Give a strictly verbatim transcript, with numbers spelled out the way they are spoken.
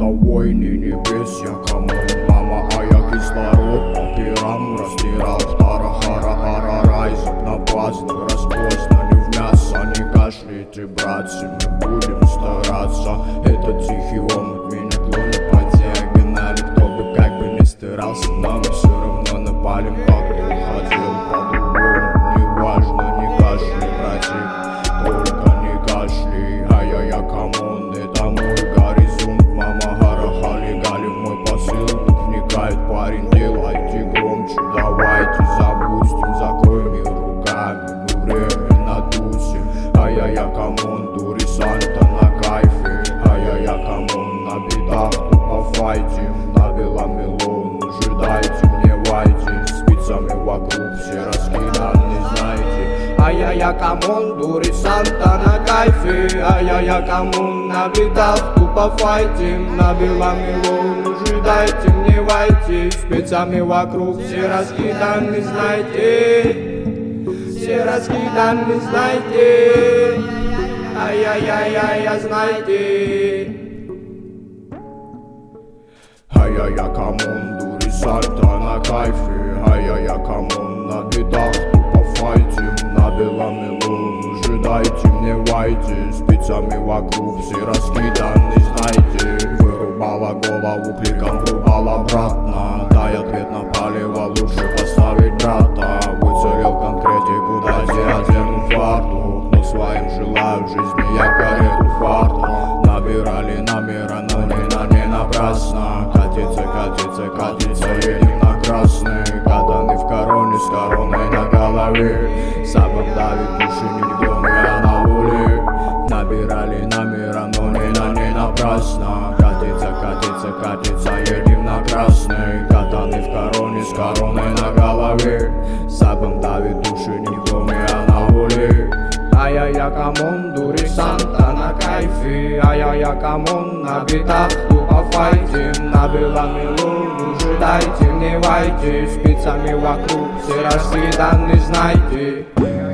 на войне небес. Я кому мама, а я кислород по пирам растирал. Хара-хара-хара-рай, на праздник распознали в мясо. Не кашляйте, братцы, мы будем стараться. Это тихий омут, меня клонит по диагонали. Кто бы как бы не старался, но мы все равно напалим. Как ты уходил по-другому, не важно, не кашляй, братик, только не кашляй. Ай-яй-яй, камон, это мой горизонт. Мама гара-хали, гали, мой посыл тут вникает. Парень, делайте громче, давайте запустим, закроем мир руками, мы время надусим. Ай-яй-яй, камон, дури Санта на кайфе. Ай-яй-яй, камон, на бедах тупо файтим. На беломелон, ожидайте, мне вайте. Спицами вокруг все раскиданы, знаете. Ай-яй-яй, камон, дури Санта на кайфе. Ай-яй-яй, камон, на бедах тупо файтим. На беломелон, ожидайте, мне вайте. Спицами вокруг все раскиданы, знаете. Все раскиданы, знаете. Ай-яй-яй-яй, знаете. Ай-яй-яй, камон, дури Санта на кайфе. Ай-яй-яй, камон, на бедах тупо файтим. На беломелон, ожидайте, мне вайте. Спицами вокруг все раскиданы, знаете. Вырубала голову, кликом врубала обратно. Дай ответ на палево, лучше поставить брата. Выцелил конкретику, дайте одену фарту. Но своим желаю в жизни я карету фарта. Набирали номера, но не на не напрасно. Катится, катится, катится, едем на красный. Катаны в короне с короной на голове. Сабом давит души не в доме, а на уле. Набирали номера, но не на не напрасно. Катится, катится, катится, едем на красный. Катаны в короне с короной на голове. Сабом давит души не в доме, а на уле. Ай-яй-яй, камон, дури Санта на кайфе. Ай-яй-яй, камон, на бедах тупо файтим. На беломелон, ожидайте, не вайте. Спицами вокруг все раскиданы, знаете.